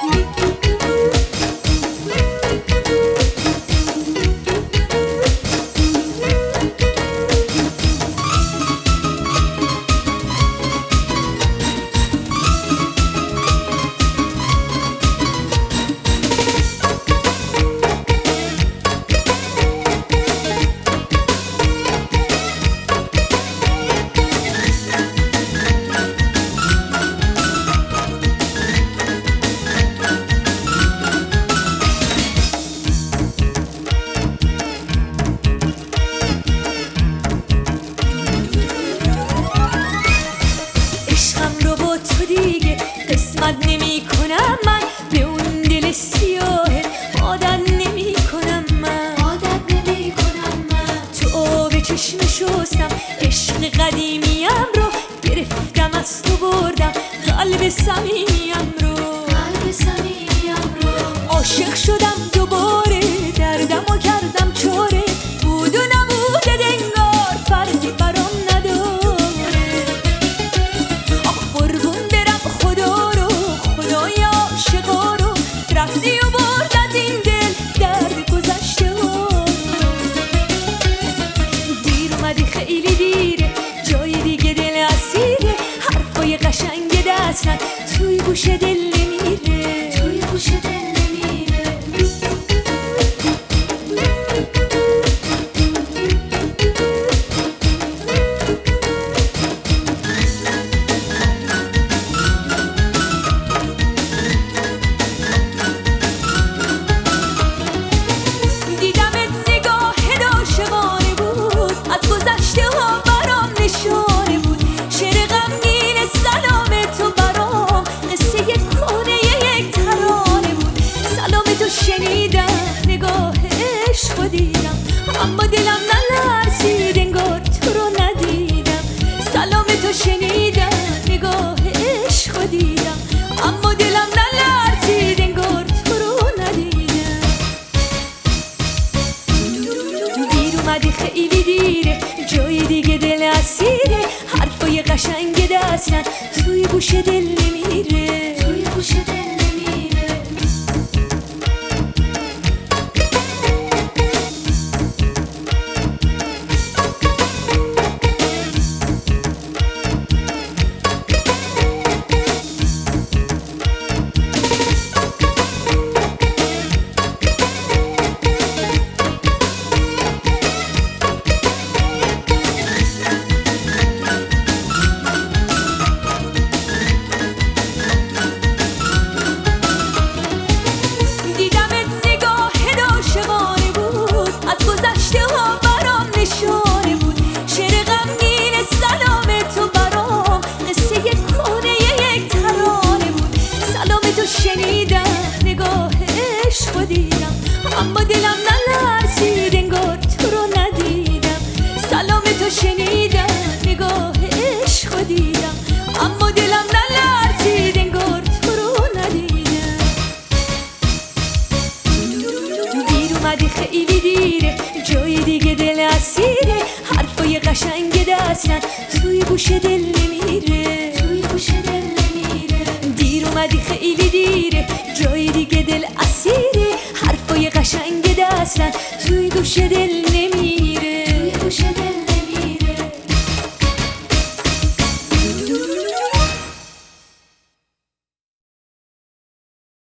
قسمت نمی کنم من به اون دل سیاه عادت نمی کنم من تو آب چشم شستم عشق قدیمیم رو گرفتم از تو بردم قلب صمیمیم رو عاشق شدم دوباره دردمو کردم چاره بود و نبوده دنگار فرقی برام نداره قربون برم خدا رو خدای عاشقا رو رفتی و برد از این دل درد گذشته ها دیر اومدی خیلی دیره جای دیگه دل اسیره حرفای قشنگ دستن توی گوش دل نمیره اما دلم نلرزید انگار تو رو ندیدم سلام تو شنیدم نگاه عشق دیدم اما دلم نلرزید انگار تو رو ندیدم دیر اومدی خیلی دیره جای دیگه دل اسیره حرفای قشنگ دستن توی گوش دل نمیره شنیدم نگاه عشق دیدم اما دلم نلرزید انگار تو رو ندیدم سلام تو شنیدم نگاه عشق دیدم اما دلم نلرزید انگار تو رو ندیدم دیر اومدی خیلی دیره جای دیگه دل اسیره حرفای قشنگ دستن توی گوش دل نمیره دیر اومدی خیلی دیره جای دیگه دل اسیره حرفای قشنگ دستن توی گوش دل